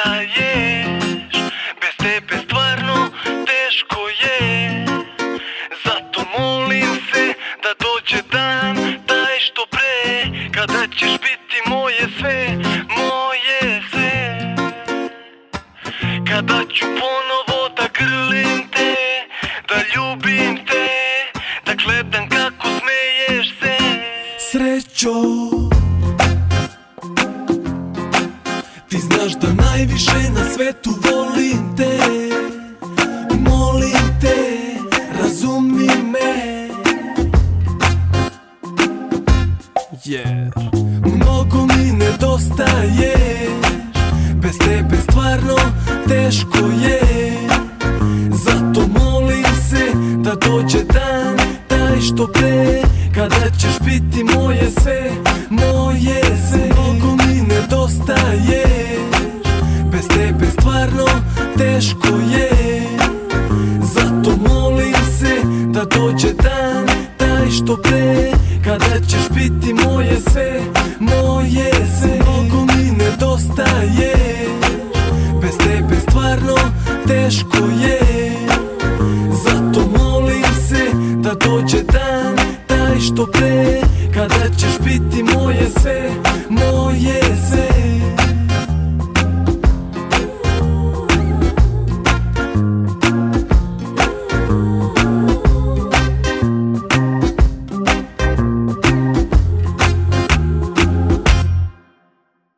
nedostaješ. Bez tebe stvarno teško je. Zato molim se da dođe dan taj što pre, kada ćeš biti moje sve, moje sve. Kada ću ponovo da grlim te, da ljubim te, da gledam kako smeješ se. Srećo, ti znaš da najviše na svetu volim te. Molim te, razumi me, jer mnogo mi nedostaješ. Bez tebe stvarno teško je. Zato molim se da dođe dan taj što pre, kada ćeš biti moje sve, moje sve. Mnogo mi nedostaješ. Bez tebe stvarno teško je. Zato molim se da dođe dan taj što pre, kada ćeš biti moje sve, moje sve. Mnogo mi nedostaješ. Bez tebe stvarno teško je.